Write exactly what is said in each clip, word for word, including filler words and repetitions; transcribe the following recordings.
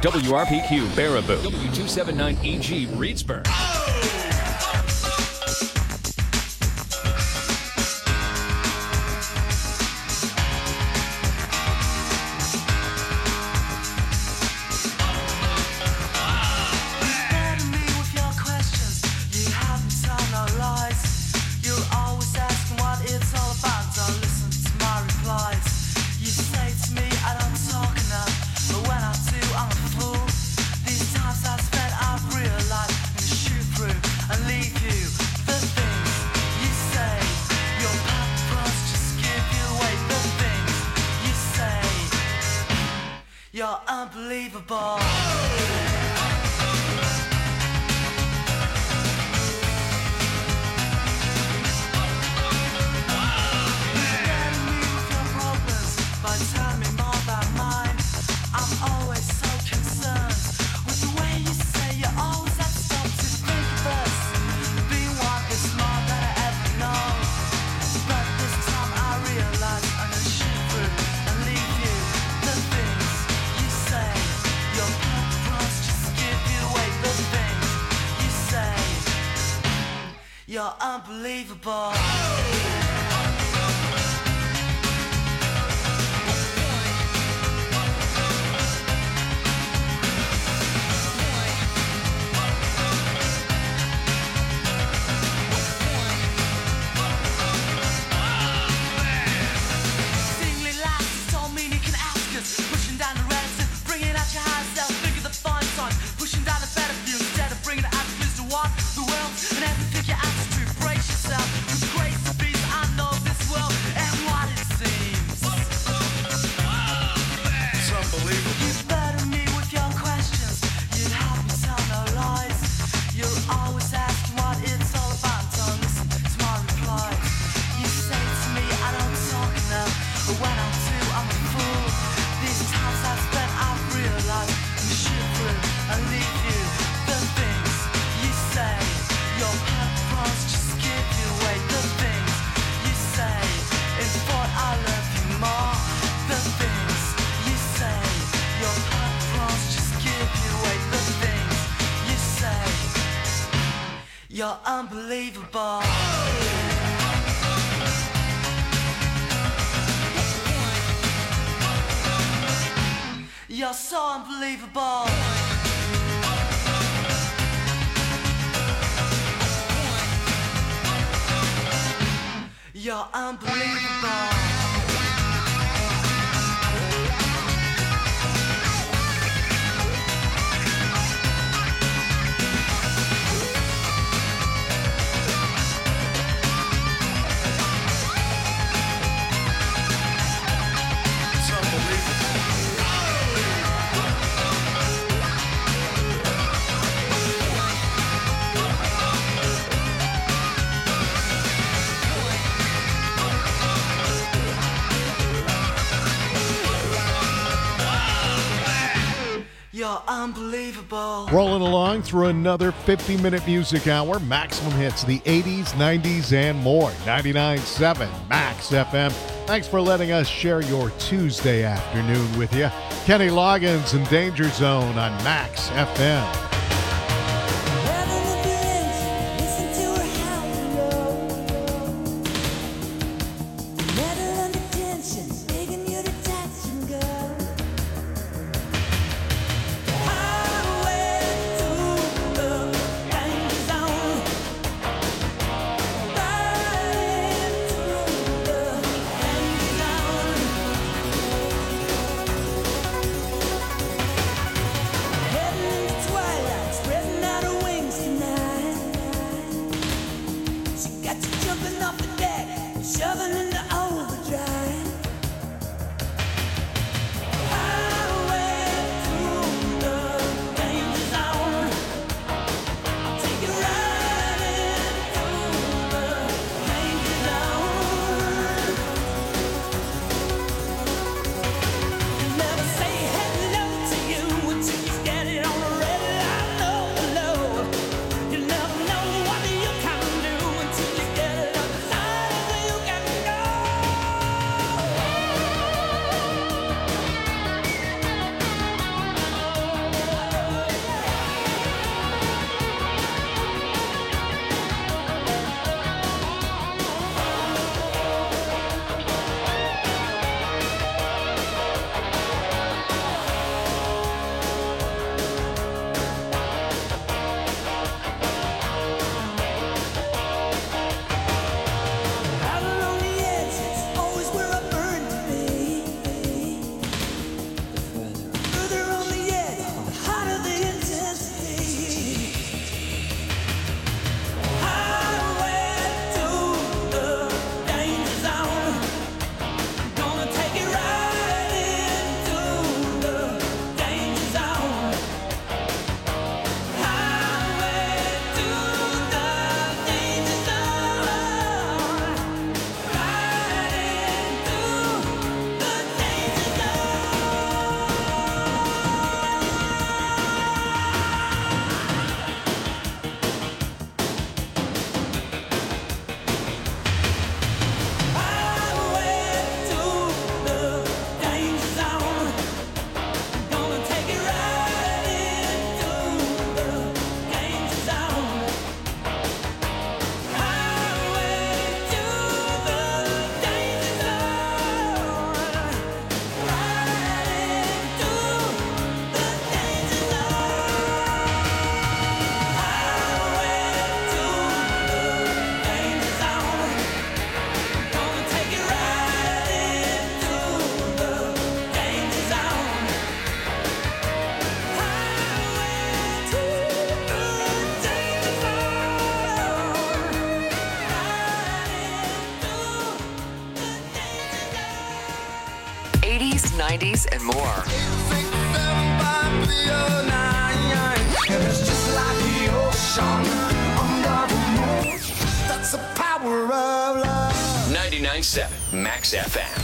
W R P Q Baraboo, W two seventy-nine E G Reedsburg. You're unbelievable. You're unbelievable. You're unbelievable. You're so unbelievable. You're unbelievable. You're unbelievable. Rolling along through another fifty-minute music hour. Maximum hits, the eighties, nineties, and more. ninety-nine point seven Max F M. Thanks for letting us share your Tuesday afternoon with you. Kenny Loggins and Danger Zone on Max F M. You never know what you can do until you get it up. eighties, nineties, and more. It's just like the ocean under the moon. That's the power of love. ninety-nine point seven Max F M.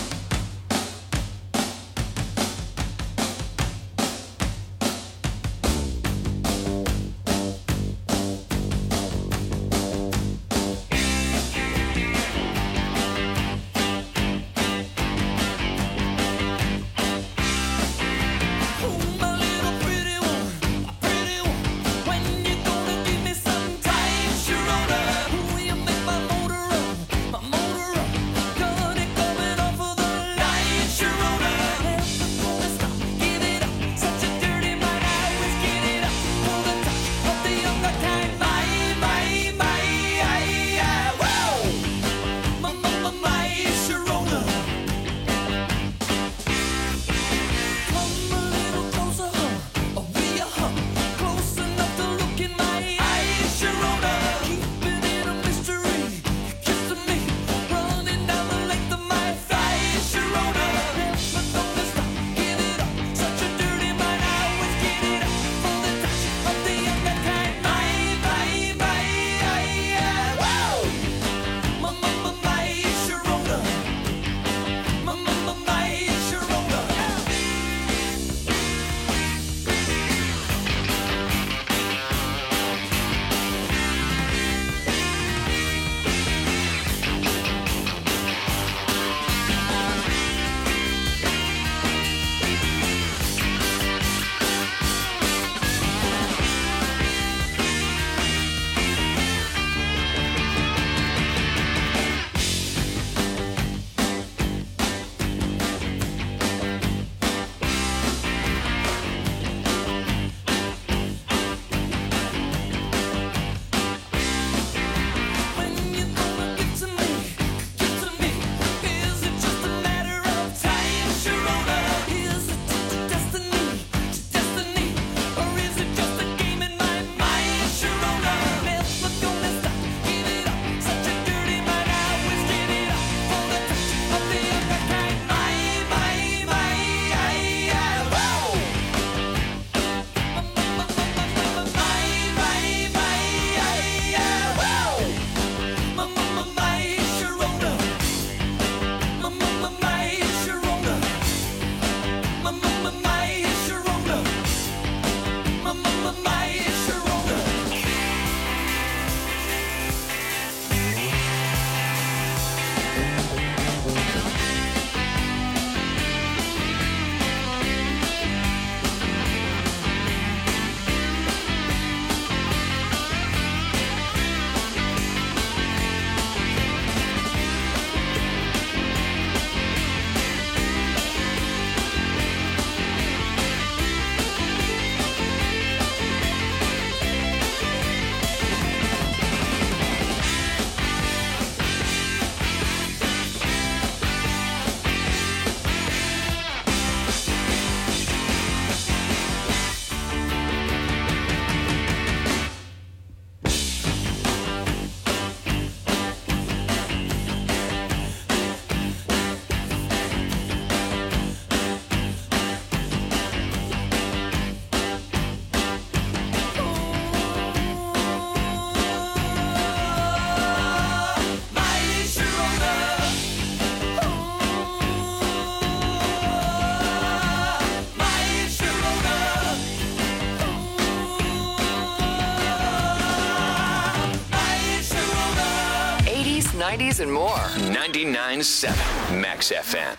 nineties, and more. ninety-nine point seven Max F M.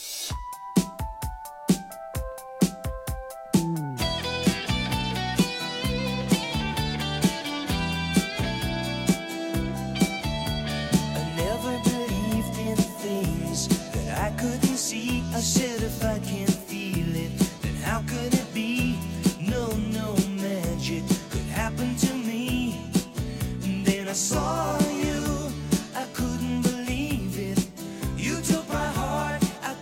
Said if I can't feel it, then how could it be? No, no magic could happen to me. And then I saw you, I couldn't believe it. You took my heart, I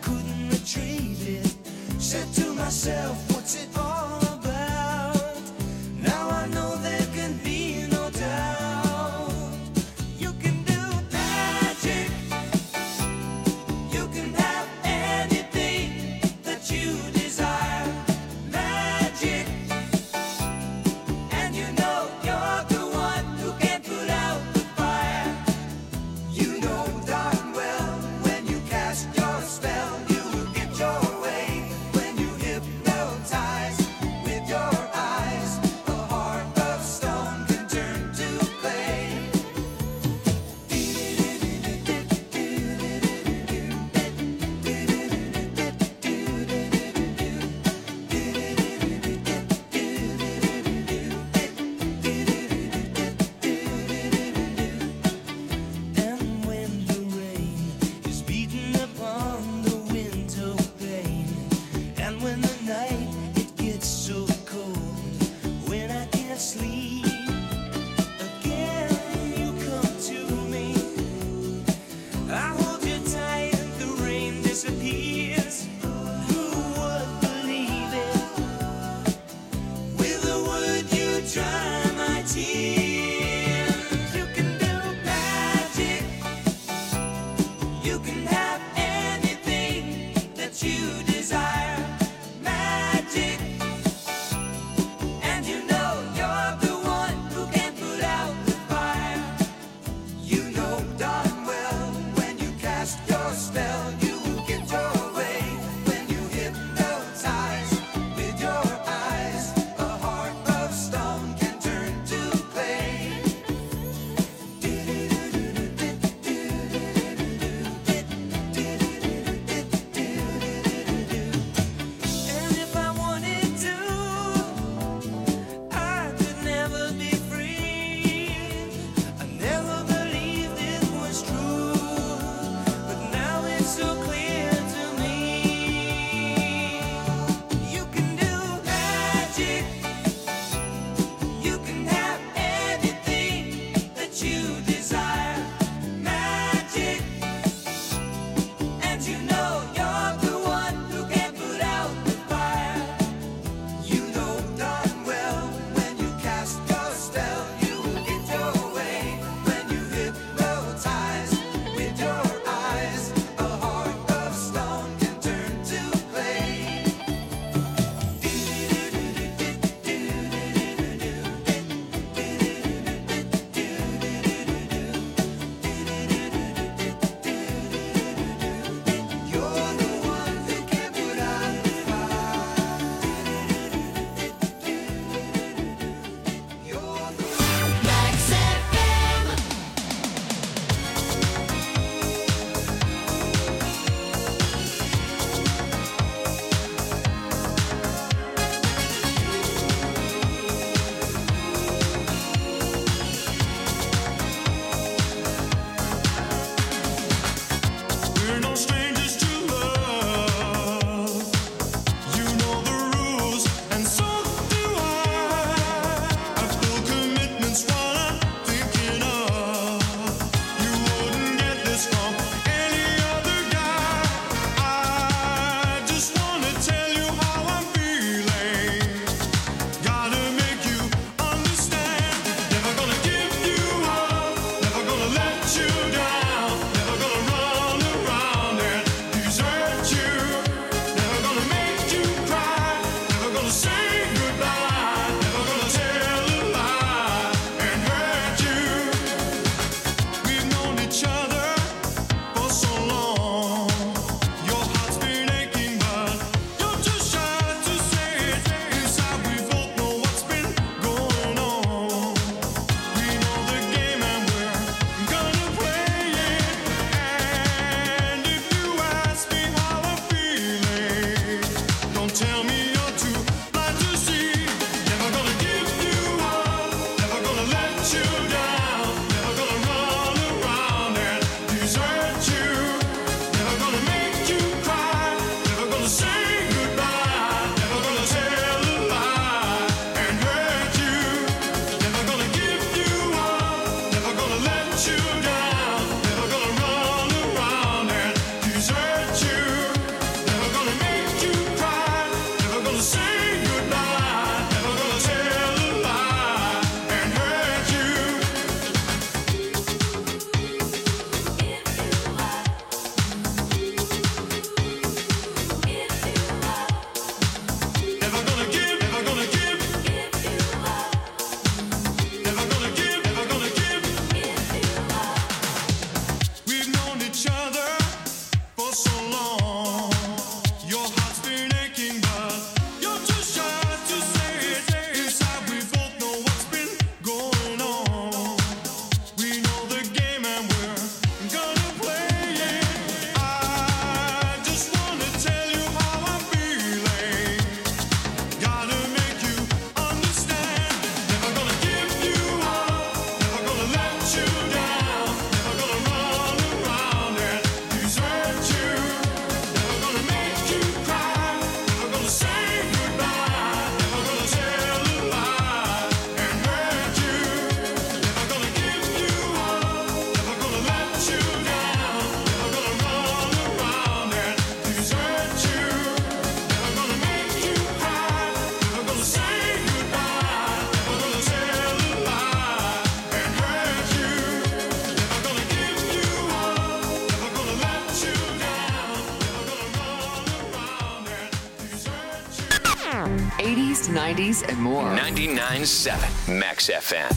eighties, nineties, and more. ninety-nine point seven Max F M.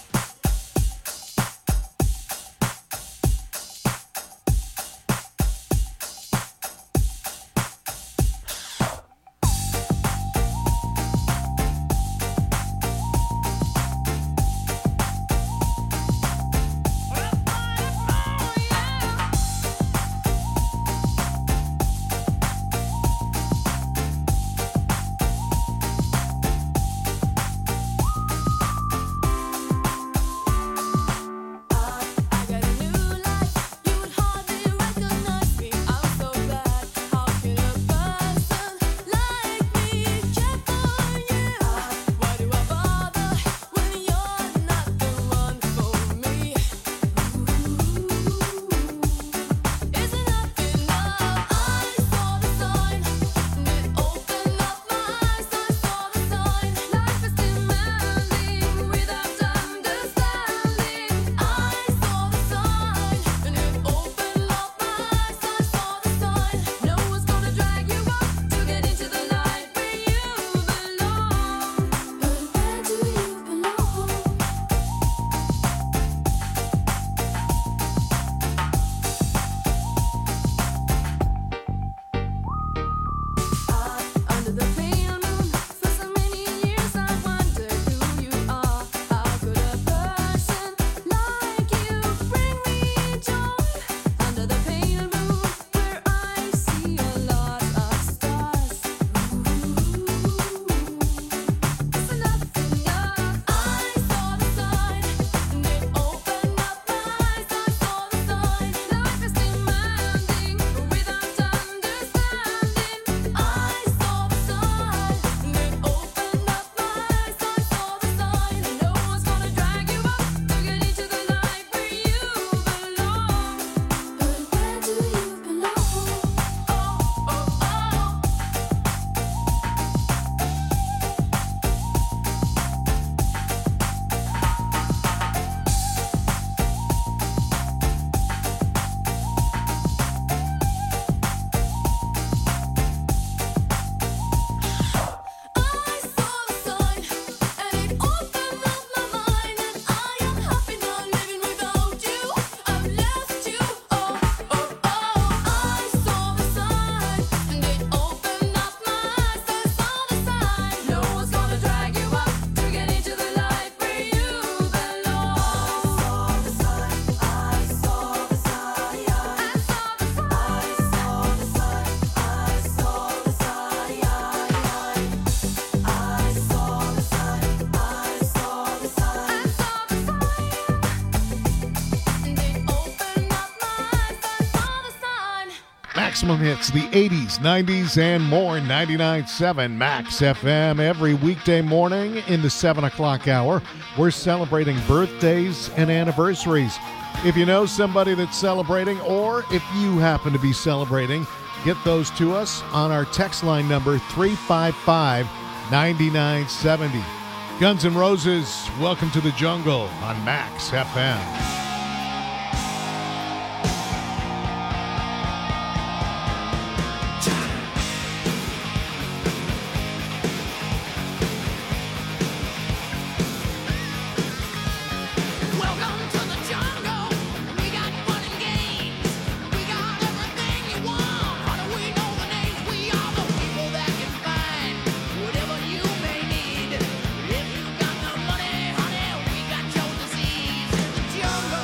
Maximum hits, the eighties, nineties, and more. ninety-nine point seven Max F M. Every weekday morning in the seven o'clock hour, we're celebrating birthdays and anniversaries. If you know somebody that's celebrating, or if you happen to be celebrating, get those to us on our text line number three five five, nine nine seven zero. Guns N' Roses, Welcome to the Jungle on Max F M. Jungle.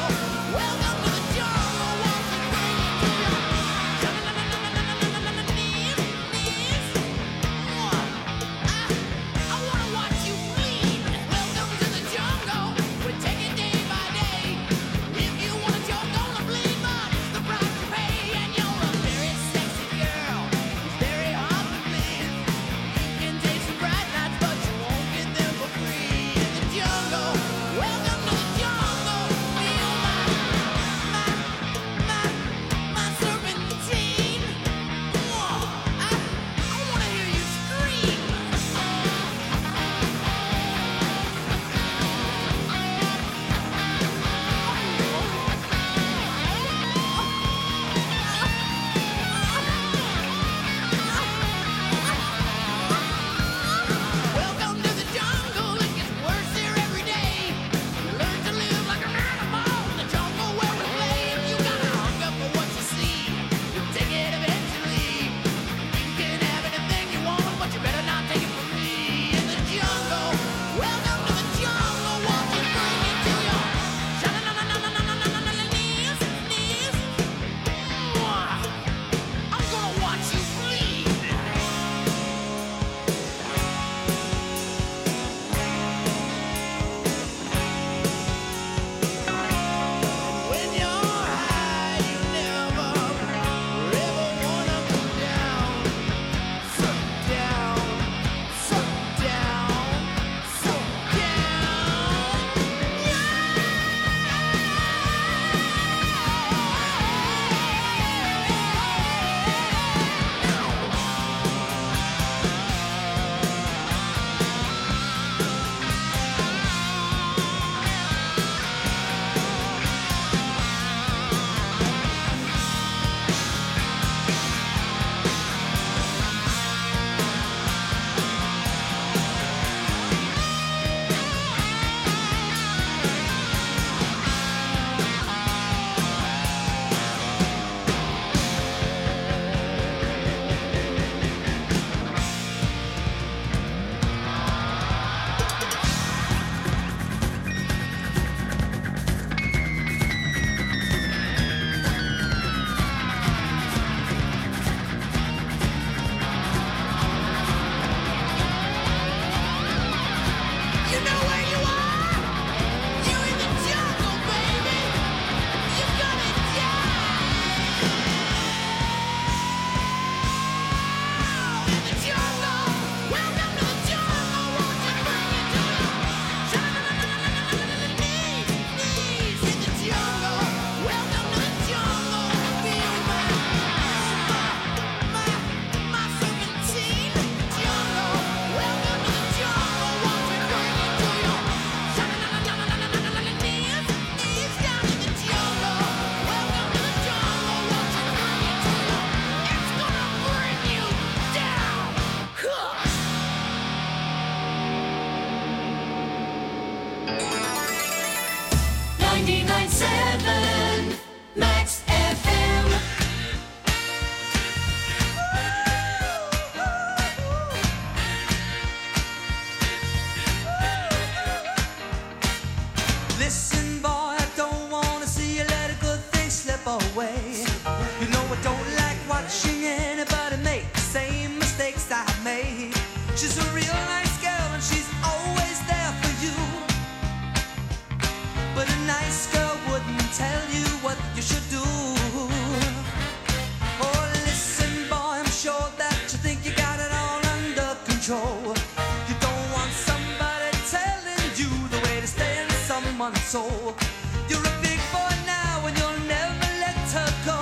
soul. You're a big boy now and you'll never let her go.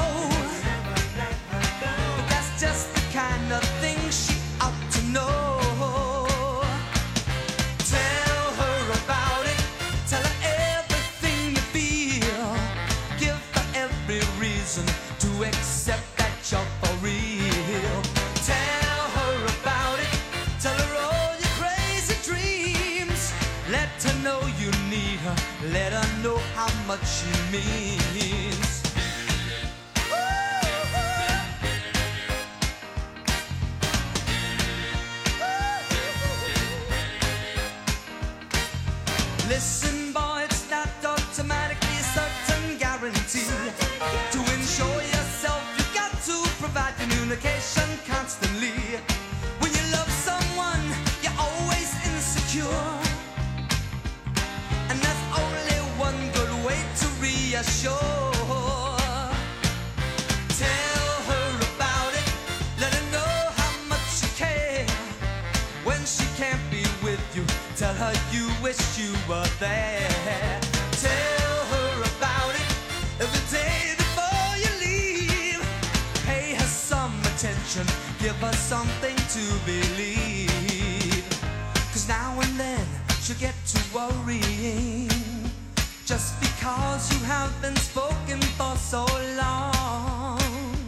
But that's just the kind of thing she ought to know. Tell her about it, tell her everything you feel. Give her every reason to accept that you're for real. Tell her about it, tell her all your crazy dreams. Let her know you need her, let her know how much she means. Listen, boy, it's not automatically a certain guarantee. To ensure yourself, you've got to provide communication constantly. When you love someone, you're always insecure. And that's only one good way to reassure. Tell her about it, let her know how much you care. When she can't be with you, tell her you wish you were there. Tell her about it every day before you leave. Pay her some attention, give her something to believe. Cause now and then she'll get to worrying, just because you have been spoken for so long.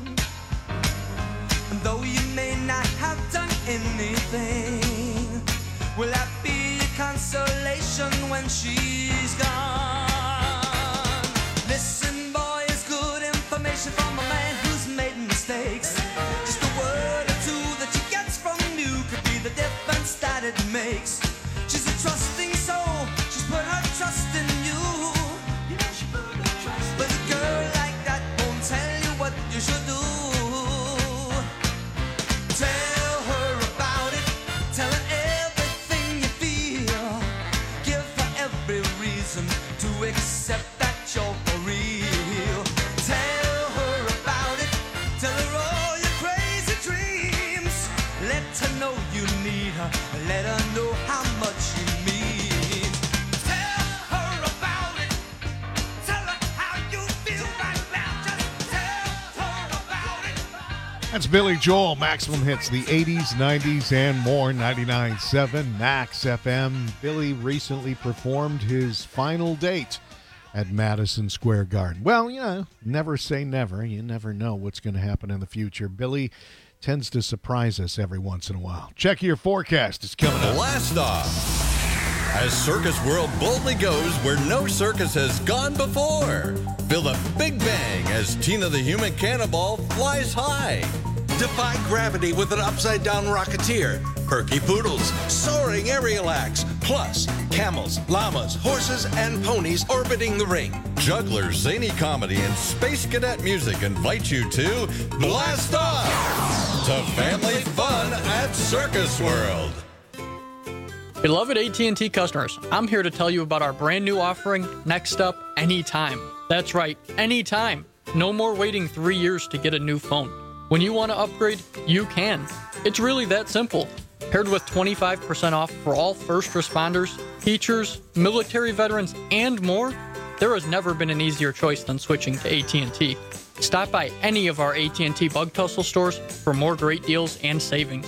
And though you may not have done anything, will that be a consolation when she's gone? Listen, boy, it's good information from a man who's made mistakes. Just a word or two that she gets from you could be the difference that it makes. She's a trusting soul, she's put her trust in you. You know she put her trust. But a girl like that won't tell you what you should do. Tell her about it, tell her everything you feel. Give her every reason to accept that you're for real. Tell her about it, tell her all your crazy dreams. Let her know you need her, let her know how much you mean. Tell her about it, tell her how you feel right now. Just tell her about it. That's Billy Joel, Maximum Hits, the eighties, nineties, and more, ninety-nine point seven Max F M. Billy recently performed his final date at Madison Square Garden. Well, you know, never say never. You never know what's going to happen in the future. Billy tends to surprise us every once in a while. Check your forecast. It's coming up. Blast off as Circus World boldly goes where no circus has gone before. Feel the big bang as Tina the Human Cannonball flies high. Defy gravity with an upside-down rocketeer. Perky poodles, soaring aerial acts, plus camels, llamas, horses, and ponies orbiting the ring. Jugglers, zany comedy, and space cadet music invite you to Blast Off to family fun at Circus World. Beloved A T and T customers, I'm here to tell you about our brand new offering, Next Up Anytime. That's right, anytime. No more waiting three years to get a new phone. When you want to upgrade, you can. It's really that simple. Paired with twenty-five percent off for all first responders, teachers, military veterans, and more, there has never been an easier choice than switching to A T and T. Stop by any of our A T and T Bug Tussle stores for more great deals and savings.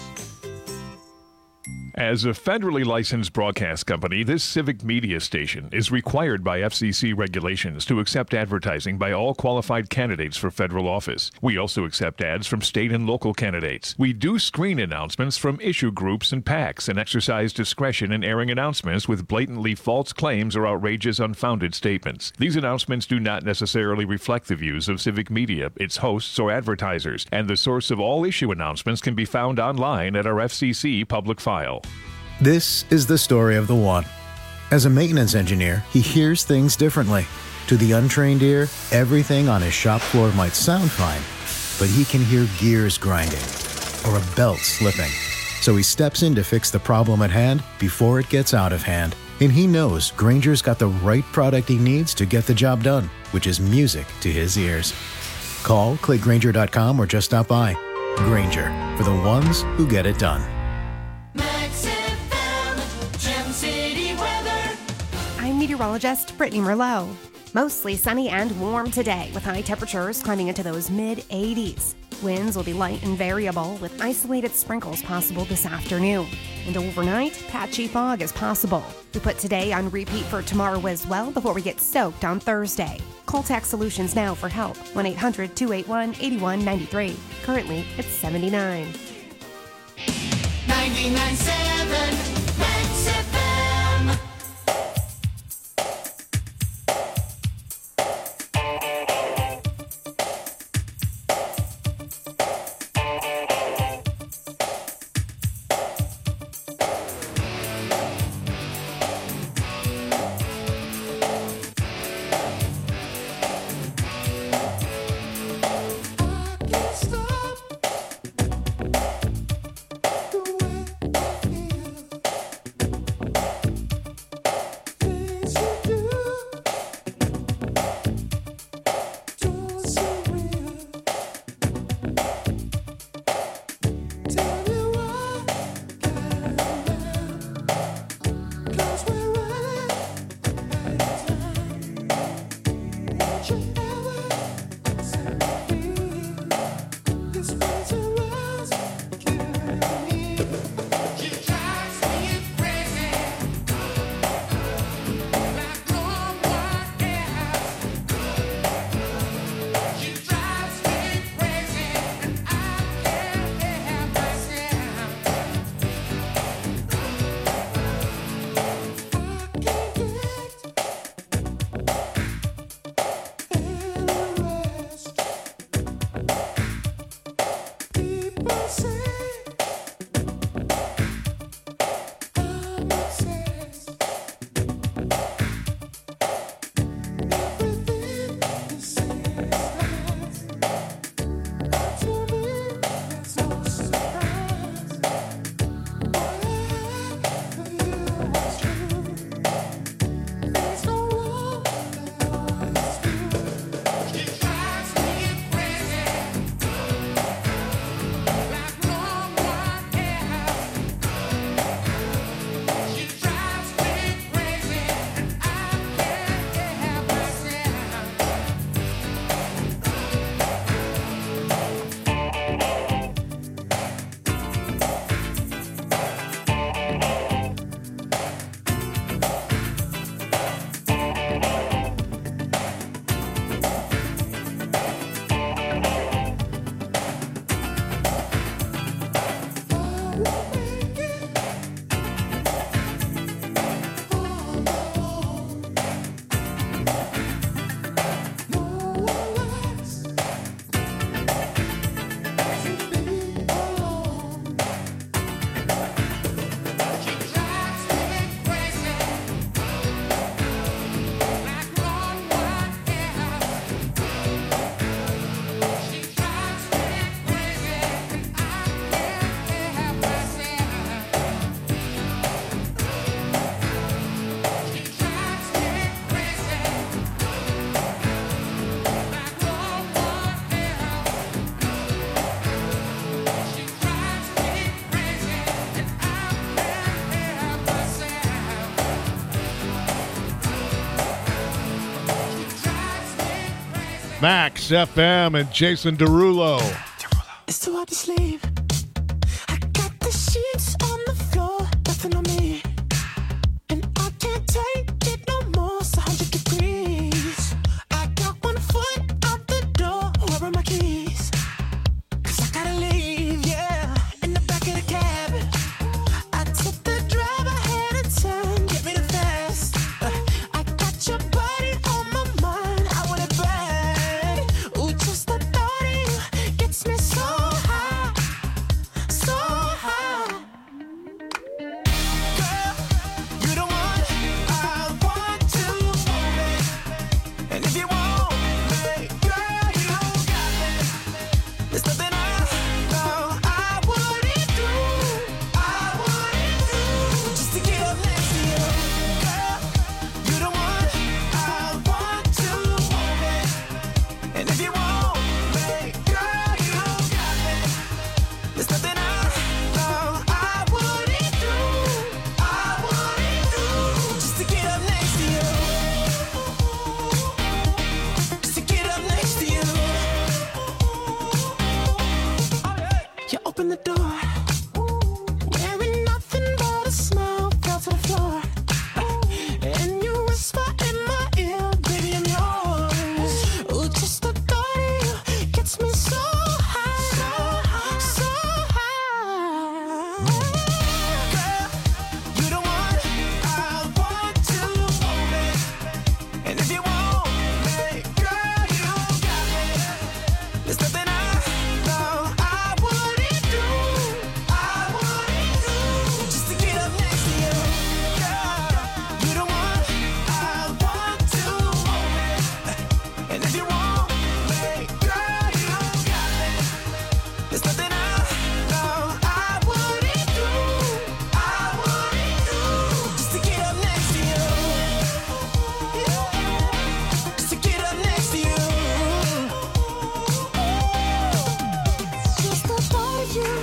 As a federally licensed broadcast company, this civic media station is required by F C C regulations to accept advertising by all qualified candidates for federal office. We also accept ads from state and local candidates. We do screen announcements from issue groups and PACs and exercise discretion in airing announcements with blatantly false claims or outrageous, unfounded statements. These announcements do not necessarily reflect the views of civic media, its hosts, or advertisers, and the source of all issue announcements can be found online at our F C C public file. This is the story of the one. As a maintenance engineer, he hears things differently. To the untrained ear, everything on his shop floor might sound fine, but he can hear gears grinding or a belt slipping. So he steps in to fix the problem at hand before it gets out of hand. And he knows Grainger's got the right product he needs to get the job done, which is music to his ears. Call, click Grainger dot com, or just stop by. Grainger, for the ones who get it done. Max F M, Gem City weather. I'm meteorologist Brittany Merlot. Mostly sunny and warm today, with high temperatures climbing into those mid eighties. Winds will be light and variable, with isolated sprinkles possible this afternoon. And overnight, patchy fog is possible. We put today on repeat for tomorrow as well before we get soaked on Thursday. Call Tax Solutions now for help. one eight hundred two eight one eight one nine three. Currently, it's seventy-nine. ninety-nine point seven Max F M. Max F M and Jason Derulo. It's too hard to sleep. I got the sheets on the floor, nothing on me. And I can't take it no more, it's one hundred degrees. I got one foot out the door, where are my keys? Cause I gotta leave, yeah, in the back of the cab. I took the drive, I had a turn, get me the fast. Uh, I got your body on my mind, I want it bad. Ooh, just the thought of you gets me so high, so high. Girl, you the one I want to want me. And if you want me, girl, you got me. opened the door. Wearing nothing but a smile, fell to the floor. And you whisper in my ear, baby, I'm yours. Ooh, just the thought of you gets me so high, so high, so high. Girl, you the one I want to hold me. And if you want me, girl, you got me. There's nothing I know I wouldn't do, I wouldn't do, just to get up next to you. Girl, you the one I want to hold me. And if you want me, girl, you got me. There's nothing I know I wouldn't do, I wouldn't do, just to get up next to you. Just to get up next to you. Just the thought of you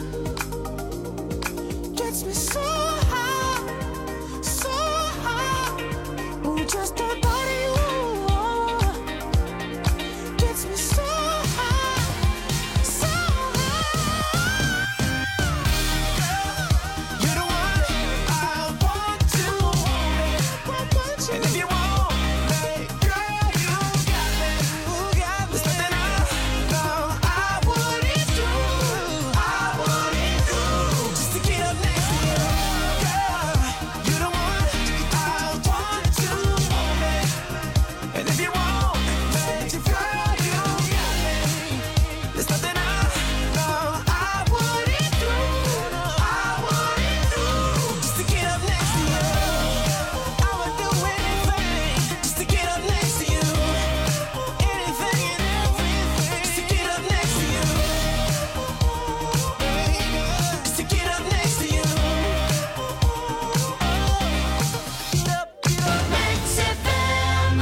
gets me so high, so high. Ooh, just the thought of you gets me so high, so high. You're the one I want to hold me. And if you want me, girl, you got me. There's nothing I know I wouldn't do, I wouldn't do, just to get up next to you. Girl, you're the one I want to hold me. And if you want me, girl, you got me. There's nothing I know I wouldn't do, I wouldn't do, just to get up next to you. I would do anything just to get up next to you. Anything and everything just to get up next to you. Just to get up next to you. Get up, get up, Max F M.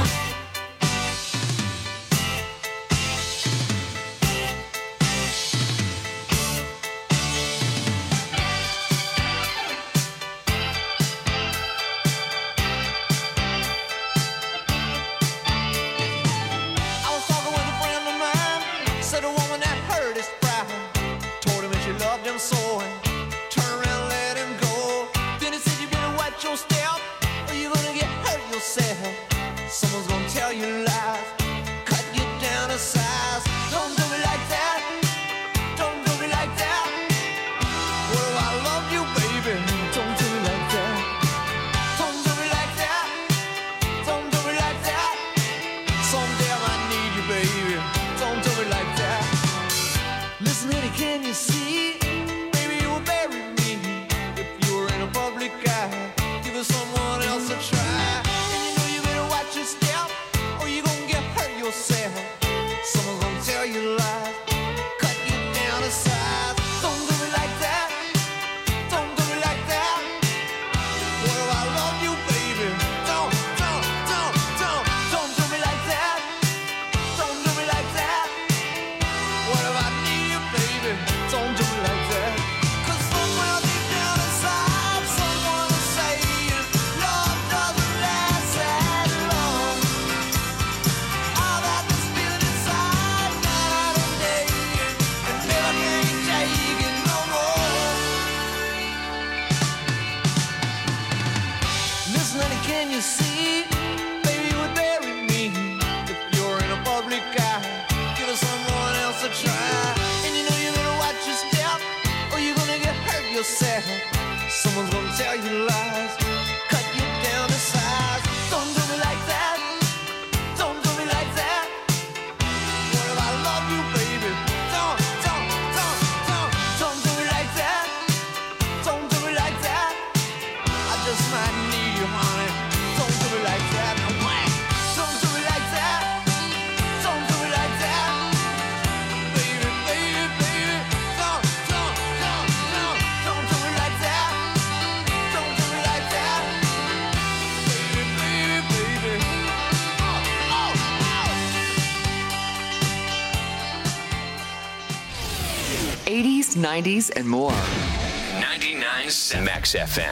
I was talking with a friend of mine. Said a woman that hurt his pride. Told him that she loved him so and turn around and let him go. Then he said you better watch your step or you're gonna get hurt yourself. Someone's gonna tell you lies, cut you down to size. Don't do me like that. Don't do me like that. What if I love you, baby? Don't do me like that. Don't do me like that. Don't do me like that. Someday I might need you, baby. Don't do me like that. Listen, honey, can you see? Baby, you will bury me if you were in a public eye. Give it someone else a try. And you know you better watch your step or you're gonna get hurt yourself. Someone's gonna tell you lies, cut you down to size. Don't do me like that. Don't do me like that. What if I love you, baby? Don't, don't, don't, don't, don't do me like that. Don't do me like that. What if I need you, baby? Don't do me like that. 'Cause somewhere deep down inside, someone is saying love doesn't last that long. All that this feeling inside, night and day, and never can take it no more. Listen, honey, can you see? Baby, you would bury me if you're in a public eye. Give someone else a try. And you know you better watch your step or you're gonna get hurt yourself. Someone's gonna tell you lies, cut you down to size. Don't do me like that. Don't do me like that. What if I love you, baby? Don't, don't, don't, don't, don't do me like that. Don't do me like that. I just might need you, honey. Don't do me like that. No way. Don't do me like that. Don't do me like that. Baby, baby, baby. Don't, don't, don't, don't, don't do me like that. Don't do me like that. Baby, baby, baby. Oh, oh, oh. eighties, nineties, and more. ninety-nine point seven Max F M.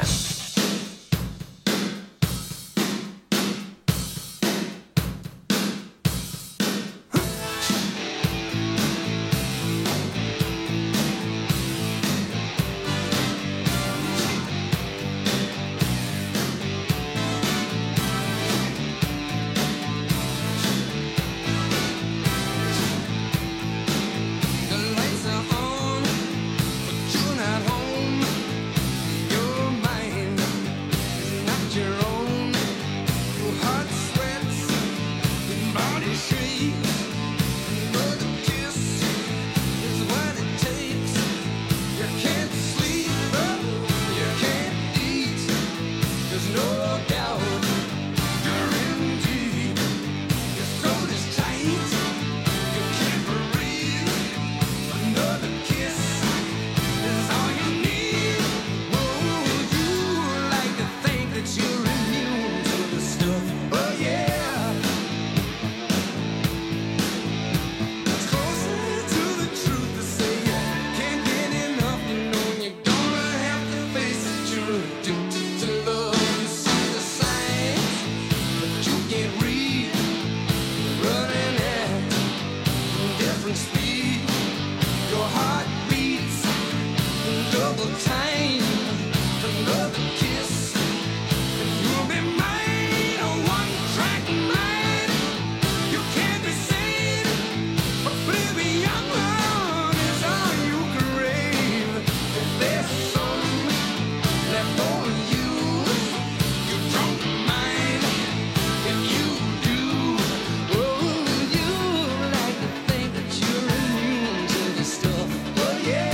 different speed. Your heart beats double time. Another kiss, and you'll be mine. A one-track mind. You can't be sane. Oblivion is all you crave. If there's some left over you, you don't mind. If you do, oh, you like to think that you're immune to the stuff. Oh yeah.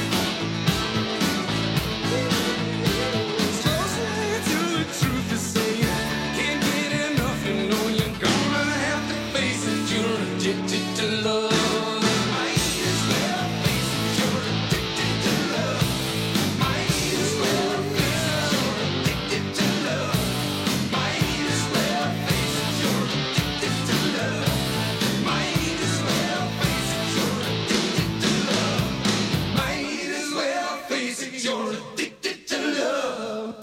You're addicted to love.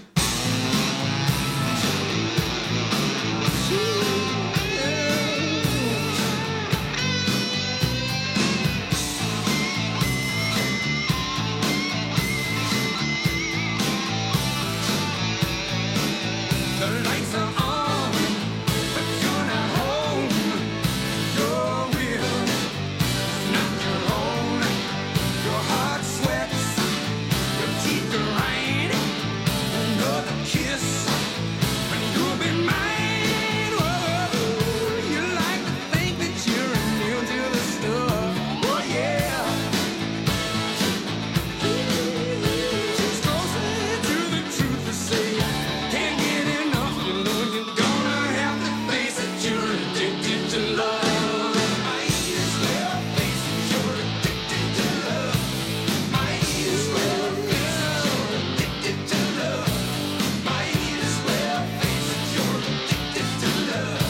The lights are on, but you're not home. Your will is not your own. Your heart sweats, your teeth grind. Another kiss, and you'll be mine. Whoa, you like to think that you're immune to the stuff. Oh yeah. She's closer to the truth to say. Can't get enough, you know you're gonna have to face it. You're addicted to love. Might as well face it. You're addicted to love. Might as well face it. You're addicted to love. Might as well face it. You're addicted to love.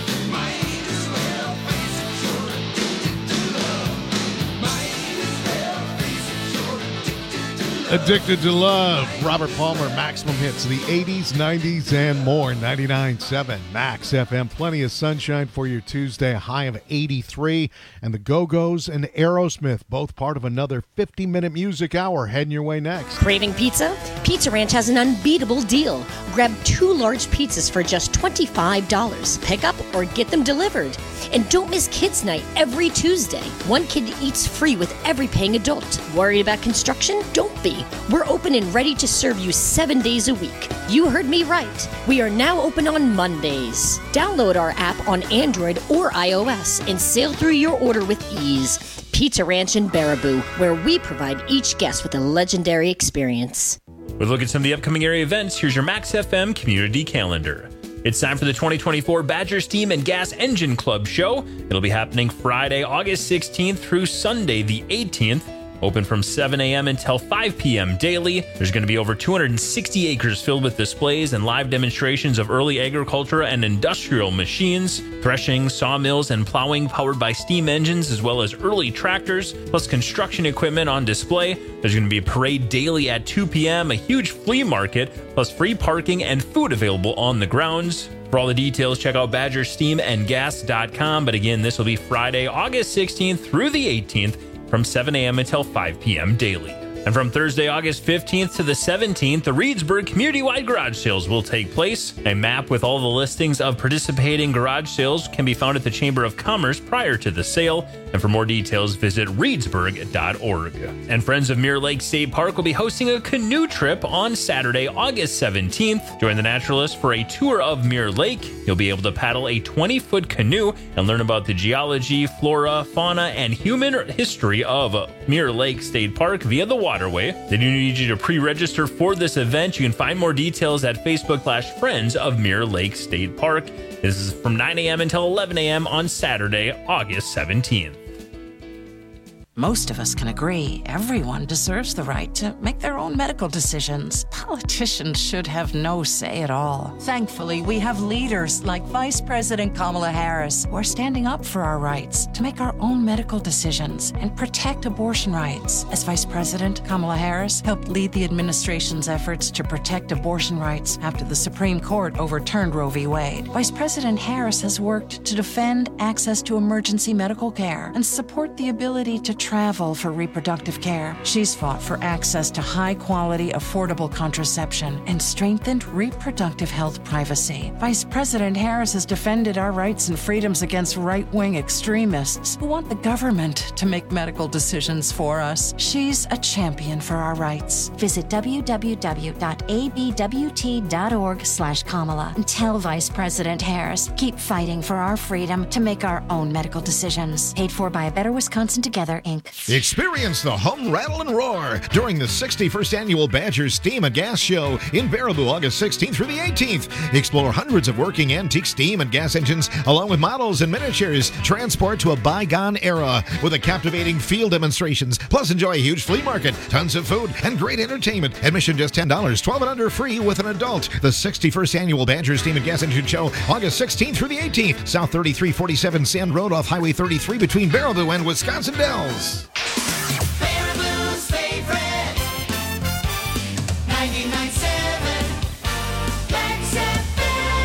Might as well face it. You're addicted to love. Might as well face it. You're addicted to love. Addicted to Love. Robert Palmer, Maximum Hits, the eighties, nineties, and more. ninety-nine point seven Max F M. Plenty of sunshine for your Tuesday, a high of eighty-three. And the Go-Go's and Aerosmith, both part of another fifty-minute music hour, heading your way next. Craving pizza? Pizza Ranch has an unbeatable deal. Grab two large pizzas for just twenty-five dollars. Pick up or get them delivered. And don't miss Kids Night every Tuesday. One kid eats free with every paying adult. Worried about construction? Don't be. We're open and ready to serve you seven days a week. You heard me right. We are now open on Mondays. Download our app on Android or iOS and sail through your order with ease. Pizza Ranch in Baraboo, where we provide each guest with a legendary experience. With a look at some of the upcoming area events, here's your Max F M community calendar. It's time for the twenty twenty-four Badger Steam and Gas Engine Club Show. It'll be happening Friday, August sixteenth through Sunday, the eighteenth. Open from seven a.m. until five p.m. daily. There's going to be over two hundred sixty acres filled with displays and live demonstrations of early agriculture and industrial machines, threshing, sawmills, and plowing powered by steam engines, as well as early tractors, plus construction equipment on display. There's going to be a parade daily at two p.m., a huge flea market, plus free parking and food available on the grounds. For all the details, check out badger steam and gas dot com. But again, this will be Friday, August sixteenth through the eighteenth, from seven a.m. until five p.m. daily. And from Thursday, August fifteenth to the seventeenth, the Reedsburg Community-Wide Garage Sales will take place. A map with all the listings of participating garage sales can be found at the Chamber of Commerce prior to the sale. And for more details, visit reedsburg dot org. And Friends of Mirror Lake State Park will be hosting a canoe trip on Saturday, August seventeenth. Join the naturalists for a tour of Mirror Lake. You'll be able to paddle a twenty-foot canoe and learn about the geology, flora, fauna, and human history of Mirror Lake State Park via the waterway. They do need you to pre-register for this event. You can find more details at Facebook slash Friends of Mirror Lake State Park. This is from nine a.m. until eleven a.m. on Saturday, August seventeenth. Most of us can agree everyone deserves the right to make their own medical decisions. Politicians should have no say at all. Thankfully, we have leaders like Vice President Kamala Harris who are standing up for our rights to make our own medical decisions and protect abortion rights. As Vice President, Kamala Harris helped lead the administration's efforts to protect abortion rights after the Supreme Court overturned Roe v. Wade. Vice President Harris has worked to defend access to emergency medical care and support the ability to travel for reproductive care. She's fought for access to high-quality, affordable contraception and strengthened reproductive health privacy. Vice President Harris has defended our rights and freedoms against right-wing extremists who want the government to make medical decisions for us. She's a champion for our rights. Visit w w w dot a b w t dot org slash Kamala and tell Vice President Harris, keep fighting for our freedom to make our own medical decisions. Paid for by A Better Wisconsin Together, Incorporated. Experience the hum, rattle, and roar during the sixty-first Annual Badger Steam and Gas Show in Baraboo, August sixteenth through the eighteenth. Explore hundreds of working antique steam and gas engines, along with models and miniatures. Transport to a bygone era with a captivating field demonstrations. Plus, enjoy a huge flea market, tons of food, and great entertainment. Admission just ten dollars, twelve and under free with an adult. The sixty-first Annual Badger Steam and Gas Engine Show, August sixteenth through the eighteenth. South thirty-three forty-seven Sand Road off Highway thirty-three between Baraboo and Wisconsin Dells. Baraboo's favorite, ninety-nine point seven Max F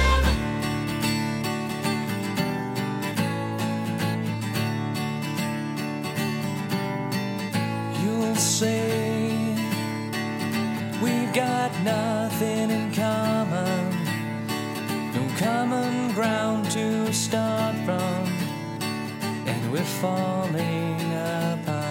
M. You'll say we've got nothing in common, no common ground to start from, and we're falling apart.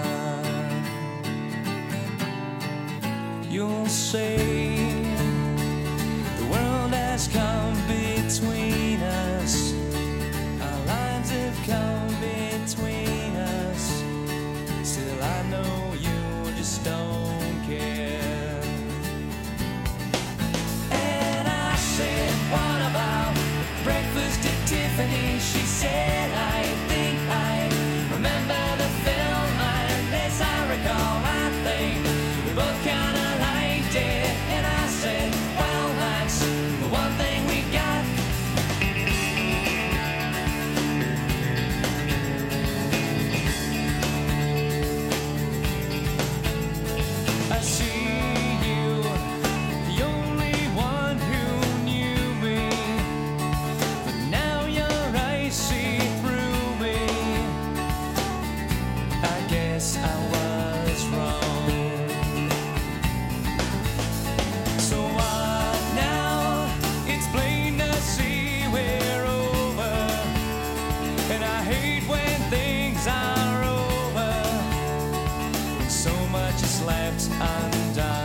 You'll say the world has come between us, our lives have come between us. Still I know you just don't care. And I said, what about breakfast at Tiffany's? She said, I think I remember the film, and as I recall, I think we both kind of liked it. And I said, well, that's the one thing we got. I see you, the only one who knew me, but now your eyes see through me. I guess I was wrong. So what now? It's plain to see we're over, and I hate when things are over, when so much is left undone.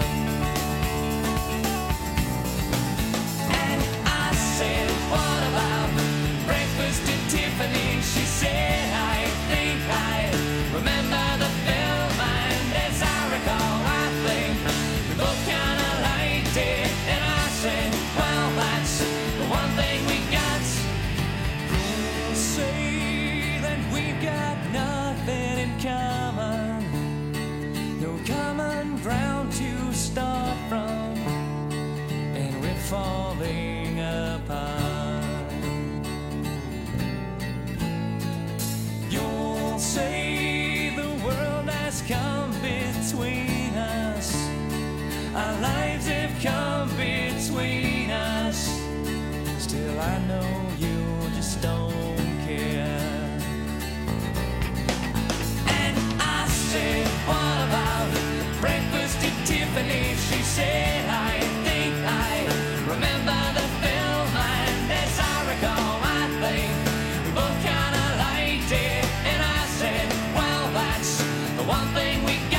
And I said, what about breakfast at Tiffany's? She said, I think I remember the film, and as I recall, I think we both kind of liked it. And I said, well, that's the one thing we got. You'll say that we've got nothing in common, no common ground to start from, and we're falling apart. You'll say the world has come between us, our lives have come between us. Still I know you just don't care. And I said, what about breakfast at Tiffany's? She said, I think I remember the film, and as I recall, I think we both kind of liked it. And I said, well, that's the one thing we got.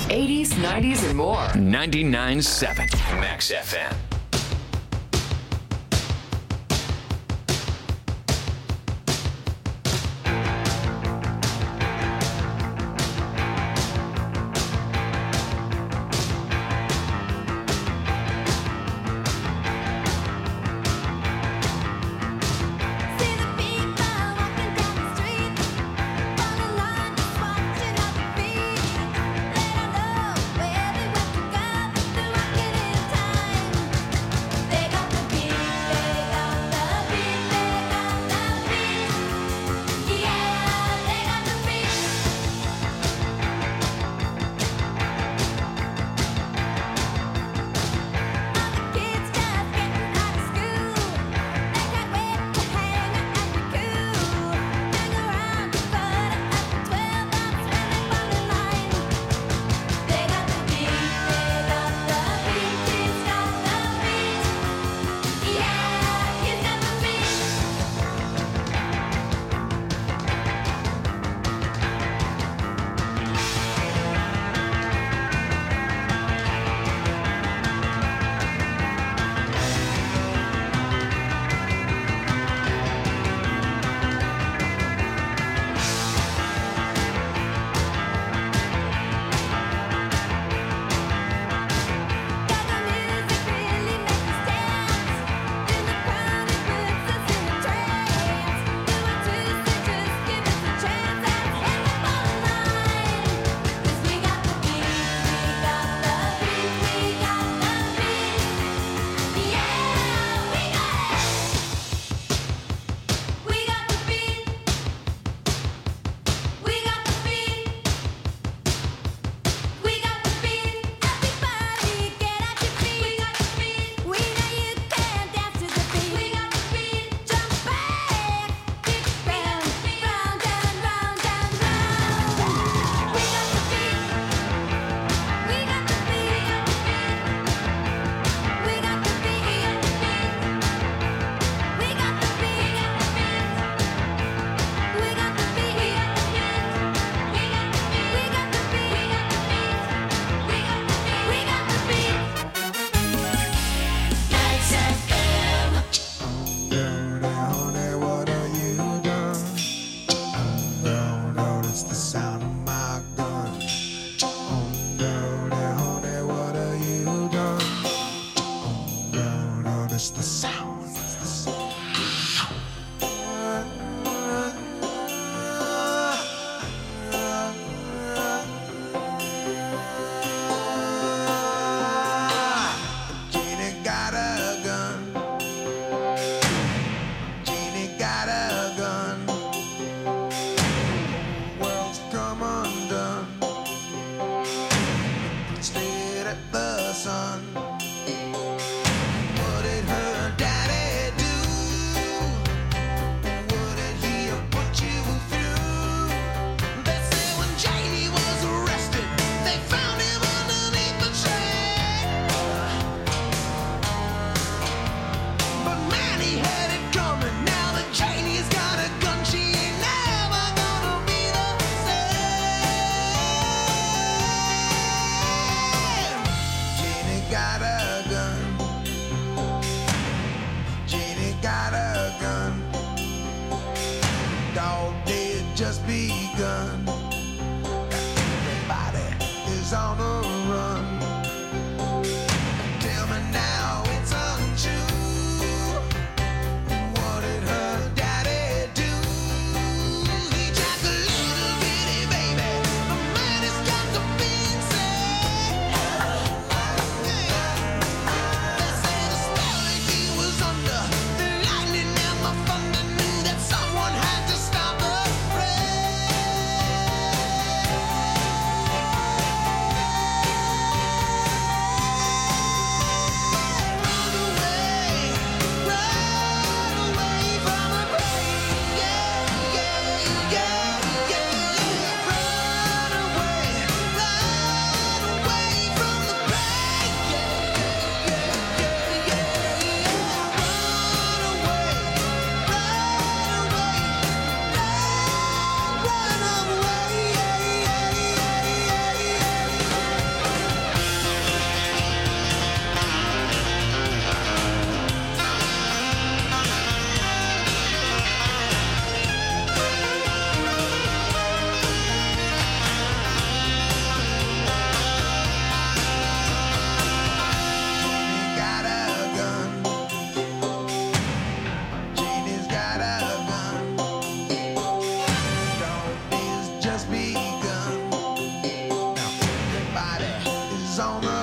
eighties, nineties, and more. ninety-nine point seven Max F M. Someone had to stop the rain. on the